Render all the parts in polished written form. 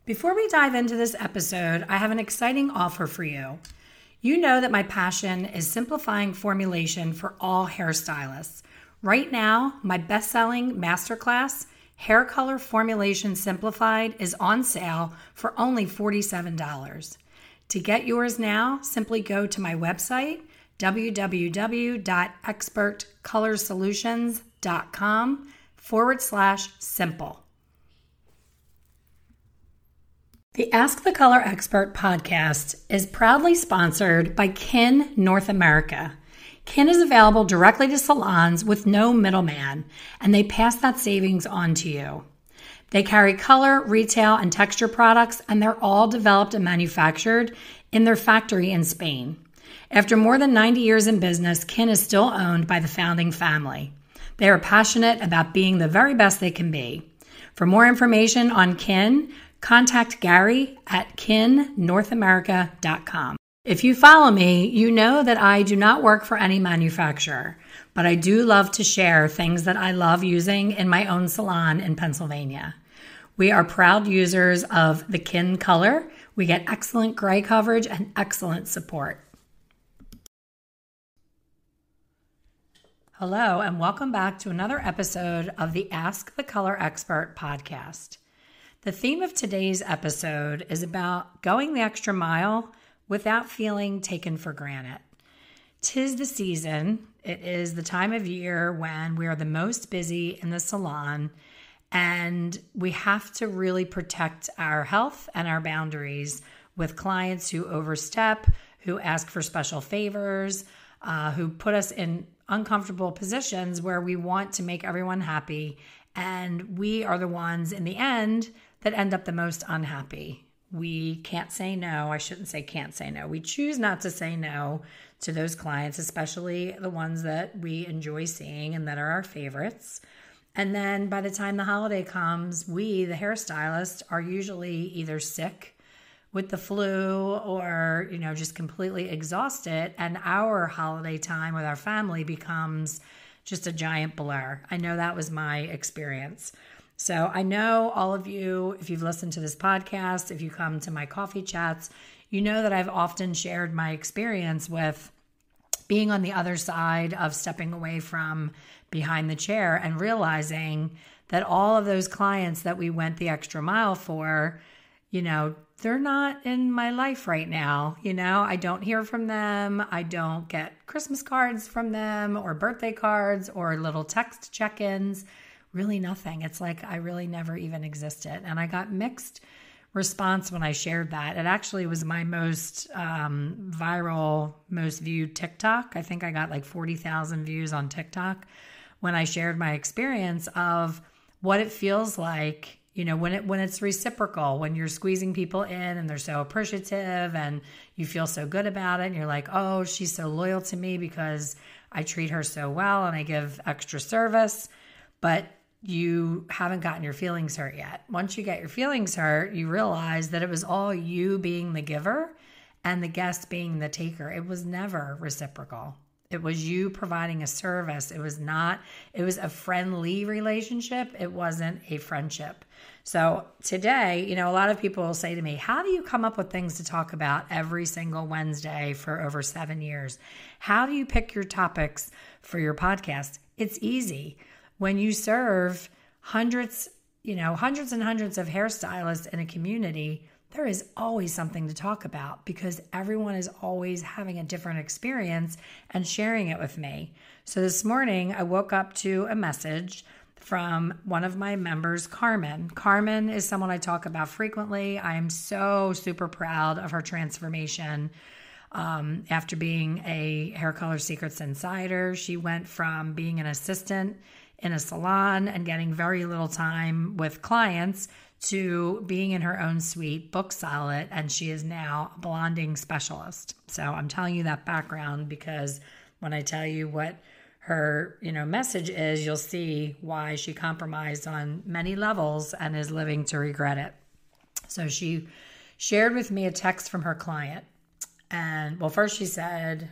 Before we dive into this episode, I have an exciting offer for you. You know that my passion is simplifying formulation for all hairstylists. Right now, my best-selling masterclass, Hair Color Formulation Simplified, is on sale for only $47. To get yours now, simply go to my website, www.expertcolorsolutions.com/simple. The Ask the Color Expert podcast is proudly sponsored by Kin North America. Kin is available directly to salons with no middleman, and they pass that savings on to you. They carry color, retail, and texture products, and they're all developed and manufactured in their factory in Spain. After more than 90 years in business, Kin is still owned by the founding family. They are passionate about being the very best they can be. For more information on Kin, contact Gary at kinnorthamerica.com. If you follow me, you know that I do not work for any manufacturer, but I do love to share things that I love using in my own salon in Pennsylvania. We are proud users of the Kin color. We get excellent gray coverage and excellent support. Hello, and welcome back to another episode of the Ask the Color Expert podcast. The theme of today's episode is about going the extra mile without feeling taken for granted. 'Tis the season. It is the time of year when we are the most busy in the salon, and we have to really protect our health and our boundaries with clients who overstep, who ask for special favors, who put us in uncomfortable positions where we want to make everyone happy, and we are the ones in the end that end up the most unhappy. We can't say no. I shouldn't say can't say no. We choose not to say no to those clients, especially the ones that we enjoy seeing and that are our favorites. And then by the time the holiday comes, we, the hairstylists, are usually either sick with the flu or, just completely exhausted. And our holiday time with our family becomes just a giant blur. I know that was my experience. So I know all of you, if you've listened to this podcast, if you come to my coffee chats, you know that I've often shared my experience with being on the other side of stepping away from behind the chair and realizing that all of those clients that we went the extra mile for, they're not in my life right now. I don't hear from them. I don't get Christmas cards from them or birthday cards or little text check-ins. Really nothing. It's like I really never even existed. And I got mixed response when I shared that. It actually was my most viral, most viewed TikTok. I think I got like 40,000 views on TikTok when I shared my experience of what it feels like, when it's reciprocal, when you're squeezing people in and they're so appreciative and you feel so good about it. And you're like, oh, she's so loyal to me because I treat her so well and I give extra service. But you haven't gotten your feelings hurt yet. Once you get your feelings hurt, you realize that it was all you being the giver and the guest being the taker. It was never reciprocal. It was you providing a service. It was a friendly relationship. It wasn't a friendship. So today, a lot of people will say to me, how do you come up with things to talk about every single Wednesday for over 7 years? How do you pick your topics for your podcast? It's easy. When you serve hundreds and hundreds of hairstylists in a community, there is always something to talk about because everyone is always having a different experience and sharing it with me. So this morning, I woke up to a message from one of my members, Carmen. Carmen is someone I talk about frequently. I am so super proud of her transformation. After being a Hair Color Secrets insider, she went from being an assistant in a salon and getting very little time with clients to being in her own suite, book solid, and she is now a blonding specialist. So I'm telling you that background because when I tell you what her, message is, you'll see why she compromised on many levels and is living to regret it. So she shared with me a text from her client. And first she said,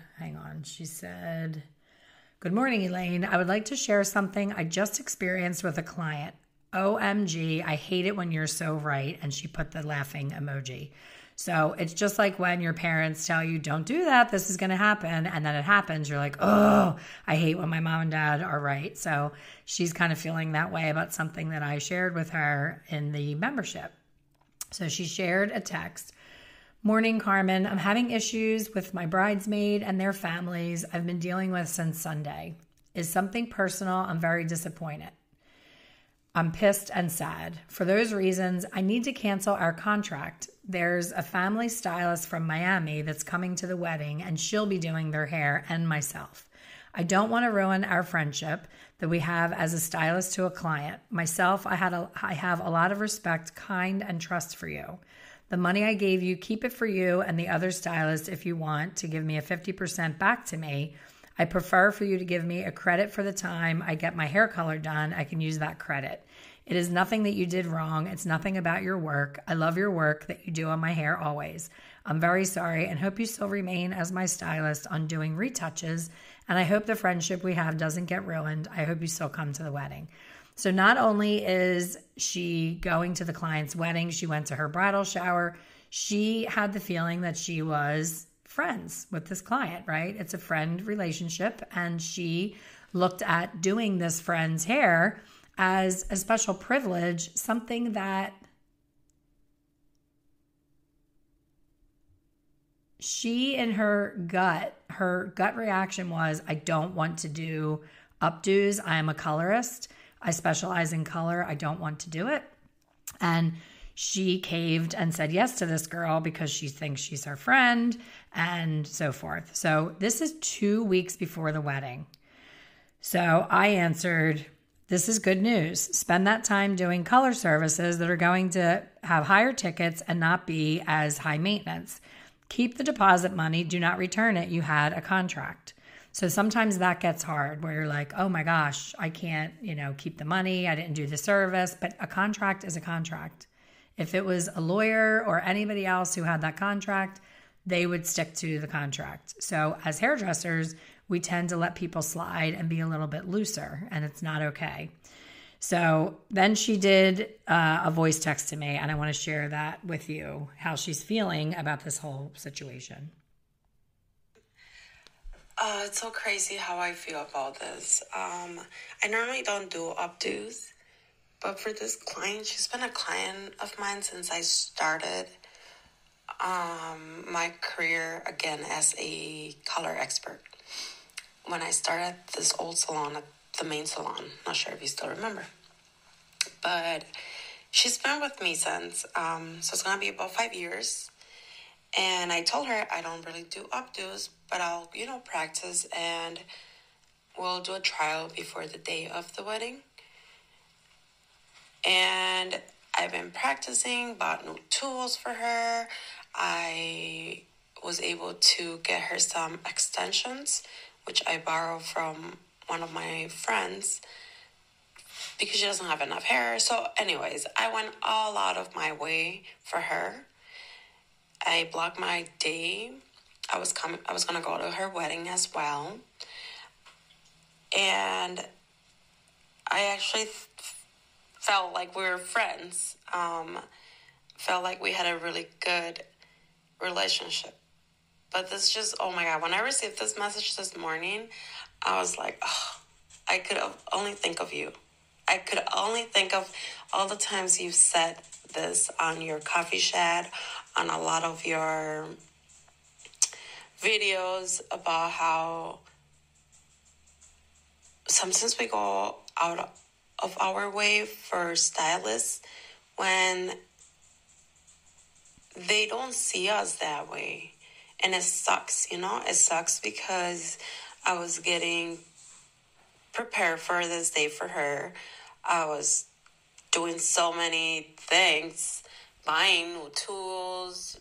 good morning, Elaine. I would like to share something I just experienced with a client. OMG, I hate it when you're so right. And she put the laughing emoji. So it's just like when your parents tell you, don't do that, this is going to happen. And then it happens. You're like, oh, I hate when my mom and dad are right. So she's kind of feeling that way about something that I shared with her in the membership. So she shared a text. Morning, Carmen. I'm having issues with my bridesmaid and their families I've been dealing with since Sunday. Is something personal? I'm very disappointed. I'm pissed and sad. For those reasons, I need to cancel our contract. There's a family stylist from Miami that's coming to the wedding, and she'll be doing their hair and myself. I don't want to ruin our friendship that we have as a stylist to a client. Myself, I have a lot of respect, kind, and trust for you. The money I gave you, keep it for you and the other stylist if you want to give me a 50% back to me. I prefer for you to give me a credit for the time I get my hair color done. I can use that credit. It is nothing that you did wrong. It's nothing about your work. I love your work that you do on my hair always. I'm very sorry and hope you still remain as my stylist on doing retouches. And I hope the friendship we have doesn't get ruined. I hope you still come to the wedding. So not only is she going to the client's wedding, she went to her bridal shower. She had the feeling that she was friends with this client, right? It's a friend relationship. And she looked at doing this friend's hair as a special privilege, something that she in her gut reaction was, I don't want to do updos. I am a colorist. I specialize in color. I don't want to do it. And she caved and said yes to this girl because she thinks she's her friend and so forth. So this is 2 weeks before the wedding. So I answered, this is good news. Spend that time doing color services that are going to have higher tickets and not be as high maintenance. Keep the deposit money. Do not return it. You had a contract. So sometimes that gets hard where you're like, oh my gosh, I can't, keep the money. I didn't do the service. But a contract is a contract. If it was a lawyer or anybody else who had that contract, they would stick to the contract. So as hairdressers, we tend to let people slide and be a little bit looser, and it's not okay. So then she did a voice text to me, and I want to share that with you, how she's feeling about this whole situation. It's so crazy how I feel about this. I normally don't do updos, but for this client, she's been a client of mine since I started my career again as a color expert. When I started this old salon at the main salon, not sure if you still remember, but she's been with me since, so it's going to be about 5 years. And I told her I don't really do updos, but I'll, practice and we'll do a trial before the day of the wedding. And I've been practicing, bought new tools for her. I was able to get her some extensions, which I borrowed from one of my friends because she doesn't have enough hair. So anyways, I went all out of my way for her. I blocked my day. I was going to go to her wedding as well. And I actually felt like we were friends. Felt like we had a really good relationship. But this just, oh my God, when I received this message this morning, I was like, oh, I could only think of you. I could only think of all the times you've said this on your coffee chat, on a lot of your videos about how sometimes we go out of our way for stylists when they don't see us that way. And it sucks, it sucks because I was getting prepared for this day for her. I was doing so many things, buying new tools.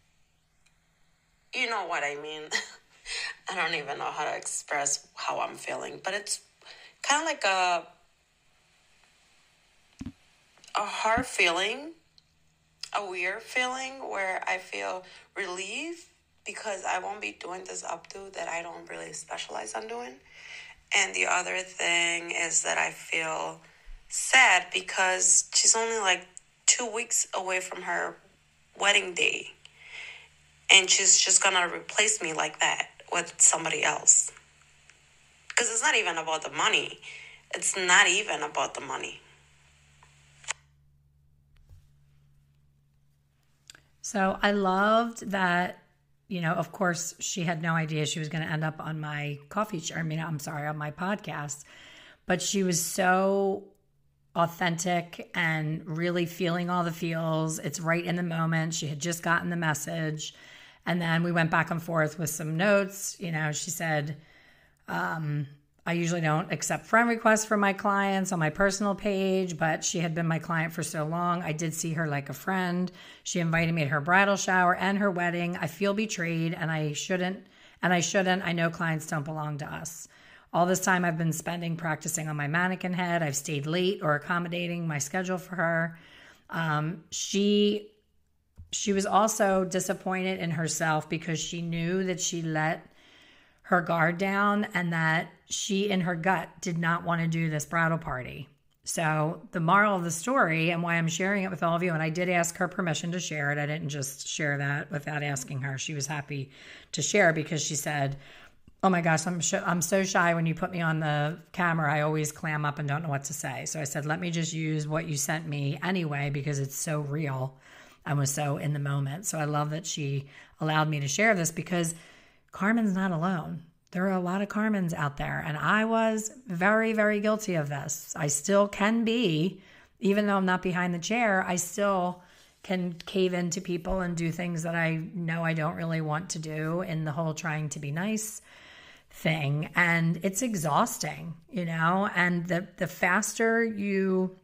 You know what I mean? I don't even know how to express how I'm feeling, but it's kind of like a hard feeling, a weird feeling where I feel relieved because I won't be doing this updo that I don't really specialize on doing. And the other thing is that I feel sad because she's only like 2 weeks away from her wedding day. And she's just gonna replace me like that with somebody else. Because it's not even about the money. It's not even about the money. So I loved that, of course, she had no idea she was going to end up on my on my podcast. But she was so authentic and really feeling all the feels. It's right in the moment. She had just gotten the message. And then we went back and forth with some notes. She said, I usually don't accept friend requests from my clients on my personal page, but she had been my client for so long. I did see her like a friend. She invited me to her bridal shower and her wedding. I feel betrayed and I shouldn't. I know clients don't belong to us. All this time I've been spending practicing on my mannequin head. I've stayed late or accommodating my schedule for her. She was also disappointed in herself because she knew that she let her guard down and that she in her gut did not want to do this bridal party. So the moral of the story and why I'm sharing it with all of you, and I did ask her permission to share it. I didn't just share that without asking her. She was happy to share because she said, oh my gosh, I'm so shy when you put me on the camera. I always clam up and don't know what to say. So I said, let me just use what you sent me anyway because it's so real and was so in the moment. So I love that she allowed me to share this because Carmen's not alone. There are a lot of Carmens out there, and I was very, very guilty of this. I still can be, even though I'm not behind the chair, I still can cave into people and do things that I know I don't really want to do in the whole trying to be nice thing. And it's exhausting, and the faster you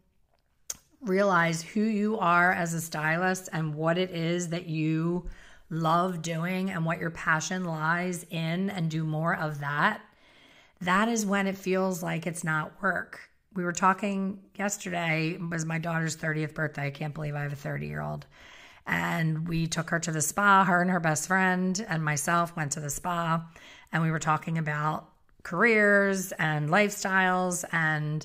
realize who you are as a stylist and what it is that you love doing and what your passion lies in and do more of that, that is when it feels like it's not work. We were talking yesterday, it was my daughter's 30th birthday. I can't believe I have a 30-year-old. And we took her to the spa. Her and her best friend and myself went to the spa. And we were talking about careers and lifestyles and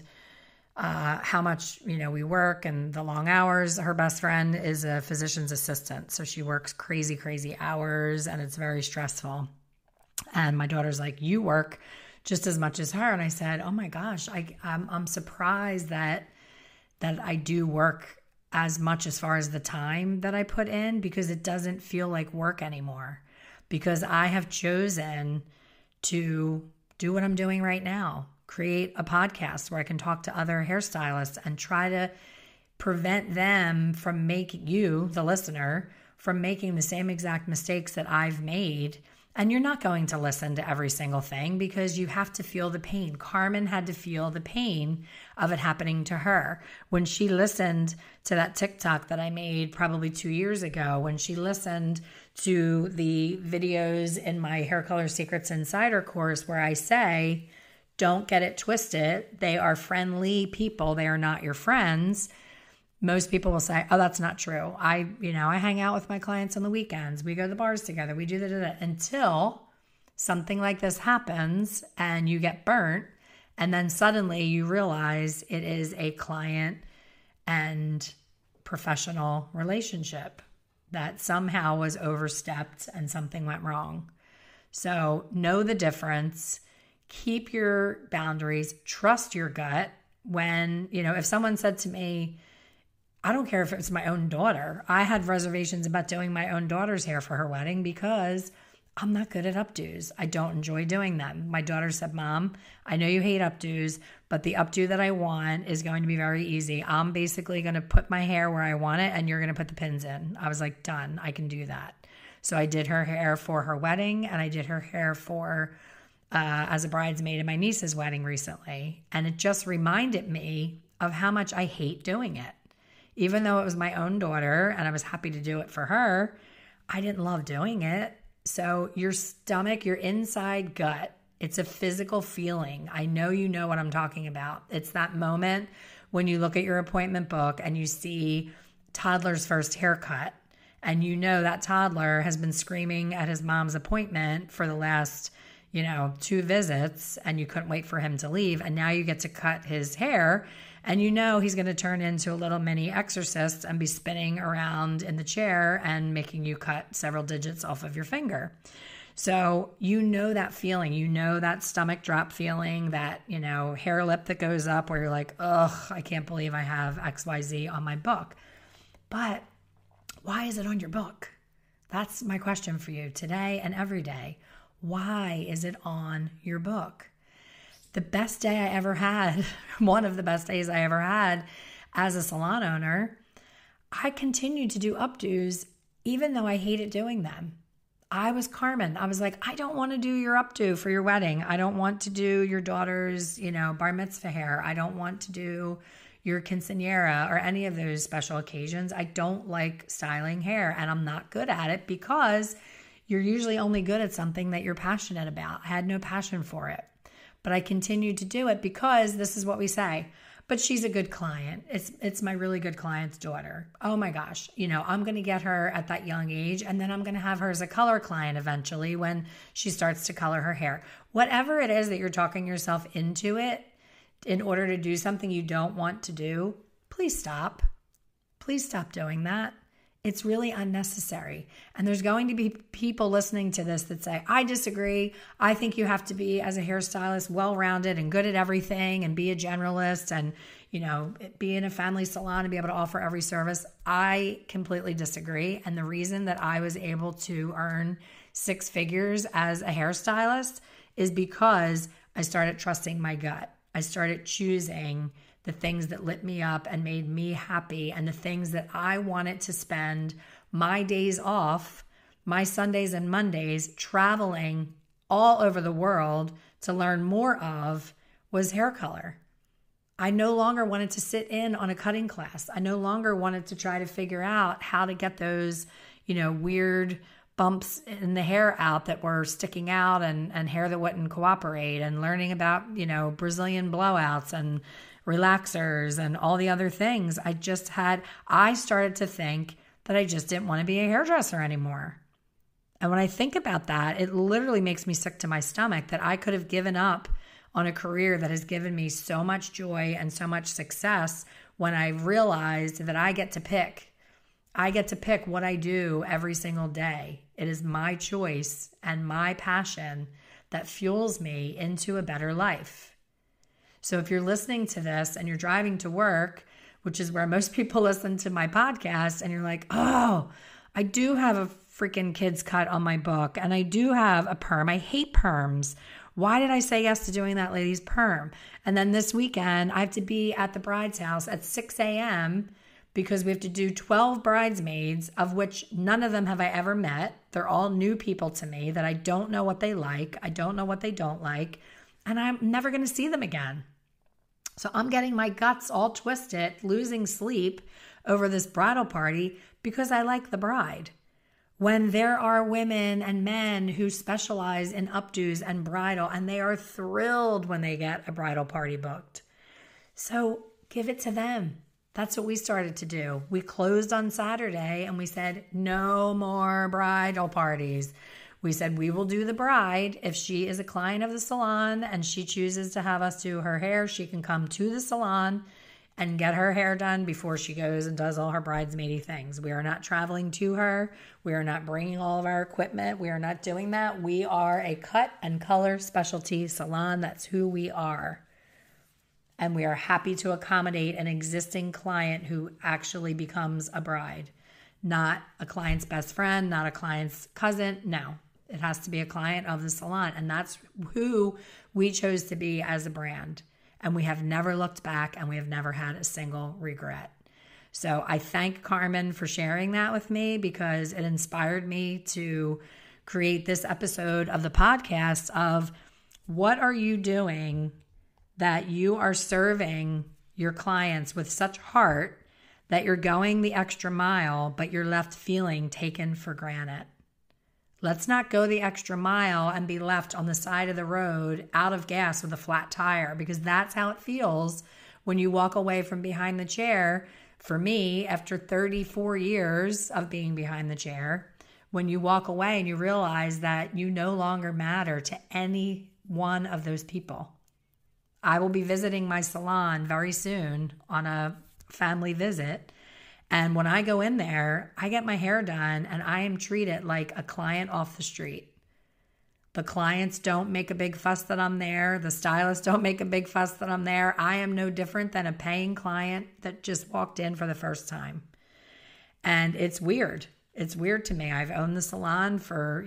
how much, we work and the long hours. Her best friend is a physician's assistant. So she works crazy, crazy hours and it's very stressful. And my daughter's like, you work just as much as her. And I said, oh my gosh, I'm surprised that I do work as much as far as the time that I put in because it doesn't feel like work anymore because I have chosen to do what I'm doing right now. Create a podcast where I can talk to other hairstylists and try to prevent them from making you, the listener, from making the same exact mistakes that I've made. And you're not going to listen to every single thing because you have to feel the pain. Carmen had to feel the pain of it happening to her. When she listened to that TikTok that I made probably 2 years ago, when she listened to the videos in my Hair Color Secrets Insider course where I say, don't get it twisted. They are friendly people. They are not your friends. Most people will say, oh, that's not true. I hang out with my clients on the weekends. We go to the bars together. We do that until something like this happens and you get burnt. And then suddenly you realize it is a client and professional relationship that somehow was overstepped and something went wrong. So know the difference. Keep your boundaries, trust your gut. When, if someone said to me, I don't care if it's my own daughter. I had reservations about doing my own daughter's hair for her wedding because I'm not good at updos. I don't enjoy doing them. My daughter said, Mom, I know you hate updos, but the updo that I want is going to be very easy. I'm basically going to put my hair where I want it and you're going to put the pins in. I was like, done. I can do that. So I did her hair for her wedding and I did her hair for as a bridesmaid at my niece's wedding recently. And it just reminded me of how much I hate doing it. Even though it was my own daughter and I was happy to do it for her, I didn't love doing it. So your stomach, your inside gut, it's a physical feeling. I know you know what I'm talking about. It's that moment when you look at your appointment book and you see toddler's first haircut and you know that toddler has been screaming at his mom's appointment for the last 2 visits and you couldn't wait for him to leave. And now you get to cut his hair And you know he's going to turn into a little mini exorcist and be spinning around in the chair and making you cut several digits off of your finger. So you know that feeling, you know that stomach drop feeling, that, hair lip that goes up where you're like, ugh, I can't believe I have XYZ on my book. But why is it on your book? That's my question for you today and every day. Why is it on your book? The best day I ever had, one of the best days I ever had as a salon owner, I continued to do updos even though I hated doing them. I was Carmen. I was like, I don't want to do your updo for your wedding. I don't want to do your daughter's, bar mitzvah hair. I don't want to do your quinceañera or any of those special occasions. I don't like styling hair, and I'm not good at it because you're usually only good at something that you're passionate about. I had no passion for it, but I continued to do it because this is what we say. But she's a good client. It's my really good client's daughter. Oh my gosh. I'm going to get her at that young age, and then I'm going to have her as a color client eventually when she starts to color her hair. Whatever it is that you're talking yourself into it in order to do something you don't want to do, please stop. Please stop doing that. It's really unnecessary. And there's going to be people listening to this that say, I disagree. I think you have to be, as a hairstylist, well-rounded and good at everything and be a generalist and, be in a family salon and be able to offer every service. I completely disagree. And the reason that I was able to earn 6 figures as a hairstylist is because I started trusting my gut. I started choosing the things that lit me up and made me happy, and the things that I wanted to spend my days off, my Sundays and Mondays, traveling all over the world to learn more of, was hair color. I no longer wanted to sit in on a cutting class. I no longer wanted to try to figure out how to get those, weird bumps in the hair out that were sticking out and hair that wouldn't cooperate, and learning about, Brazilian blowouts and relaxers and all the other things. I started to think that I just didn't want to be a hairdresser anymore. And when I think about that, it literally makes me sick to my stomach that I could have given up on a career that has given me so much joy and so much success when I realized that I get to pick. I get to pick what I do every single day. It is my choice and my passion that fuels me into a better life. So if you're listening to this and you're driving to work, which is where most people listen to my podcast, and you're like, oh, I do have a freaking kids cut on my book, and I do have a perm. I hate perms. Why did I say yes to doing that lady's perm? And then this weekend, I have to be at the bride's house at 6 a.m. because we have to do 12 bridesmaids, of which none of them have I ever met. They're all new people to me that I don't know what they like. I don't know what they don't like. And I'm never going to see them again. So I'm getting my guts all twisted, losing sleep over this bridal party because I like the bride. When there are women and men who specialize in updos and bridal, and they are thrilled when they get a bridal party booked. So give it to them. That's what we started to do. We closed on Saturday and we said, no more bridal parties. We said we will do the bride. If she is a client of the salon and she chooses to have us do her hair, she can come to the salon and get her hair done before she goes and does all her bridesmaidy things. We are not traveling to her. We are not bringing all of our equipment. We are not doing that. We are a cut and color specialty salon. That's who we are. And we are happy to accommodate an existing client who actually becomes a bride. Not a client's best friend, not a client's cousin. No. It has to be a client of the salon. And that's who we chose to be as a brand. And we have never looked back, and we have never had a single regret. So I thank Carmen for sharing that with me, because it inspired me to create this episode of the podcast of what are you doing that you are serving your clients with such heart that you're going the extra mile, but you're left feeling taken for granted. Let's not go the extra mile and be left on the side of the road out of gas with a flat tire, because that's how it feels when you walk away from behind the chair. For me, after 34 years of being behind the chair, when you walk away and you realize that you no longer matter to any one of those people. I will be visiting my salon very soon on a family visit. And when I go in there, I get my hair done and I am treated like a client off the street. The clients don't make a big fuss that I'm there. The stylists don't make a big fuss that I'm there. I am no different than a paying client that just walked in for the first time. And it's weird. It's weird to me. I've owned the salon for,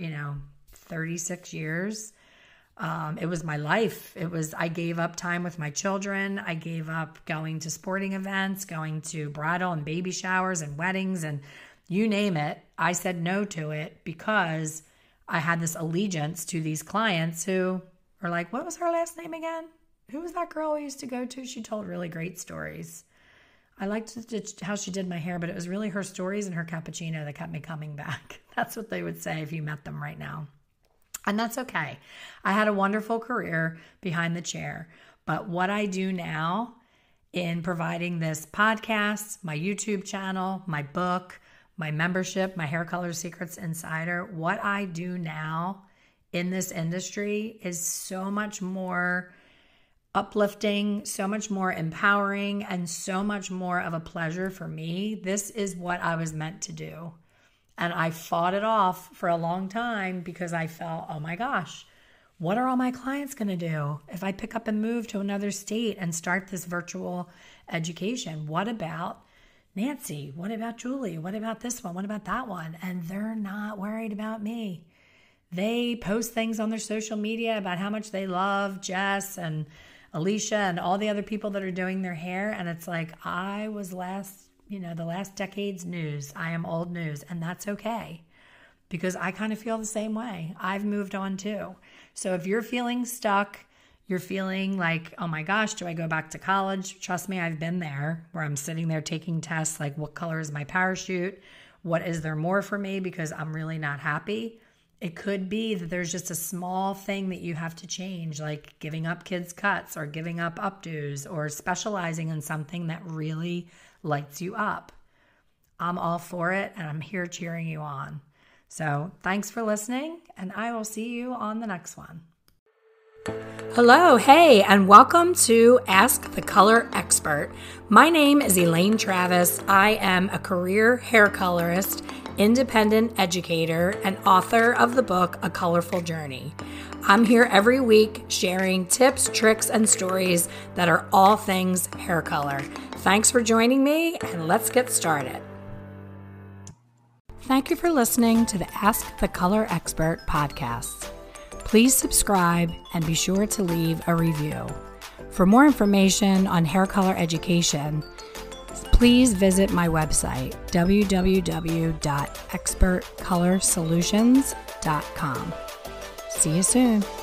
36 years. It was my life. I gave up time with my children. I gave up going to sporting events, going to bridal and baby showers and weddings and you name it. I said no to it because I had this allegiance to these clients who are like, what was her last name again? Who was that girl we used to go to? She told really great stories. I liked how she did my hair, but it was really her stories and her cappuccino that kept me coming back. That's what they would say if you met them right now. And that's okay. I had a wonderful career behind the chair. But what I do now in providing this podcast, my YouTube channel, my book, my membership, my Hair Color Secrets Insider, what I do now in this industry is so much more uplifting, so much more empowering, and so much more of a pleasure for me. This is what I was meant to do. And I fought it off for a long time because I felt, oh my gosh, what are all my clients going to do if I pick up and move to another state and start this virtual education? What about Nancy? What about Julie? What about this one? What about that one? And they're not worried about me. They post things on their social media about how much they love Jess and Alicia and all the other people that are doing their hair. And it's like, I was the last decade's news. I am old news. And that's okay because I kind of feel the same way. I've moved on too. So if you're feeling stuck, you're feeling like, oh my gosh, do I go back to college? Trust me, I've been there where I'm sitting there taking tests like what color is my parachute? What is there more for me because I'm really not happy? It could be that there's just a small thing that you have to change, like giving up kids' cuts or giving up updos or specializing in something that really lights you up. I'm all for it and I'm here cheering you on. So thanks for listening and I will see you on the next one. Hello, hey, and welcome to Ask the Color Expert. My name is Elaine Travis. I am a career hair colorist, independent educator, and author of the book, A Colorful Journey. I'm here every week sharing tips, tricks, and stories that are all things hair color. Thanks for joining me, and let's get started. Thank you for listening to the Ask the Color Expert podcast. Please subscribe and be sure to leave a review. For more information on hair color education, please visit my website, www.expertcolorsolutions.com. See you soon.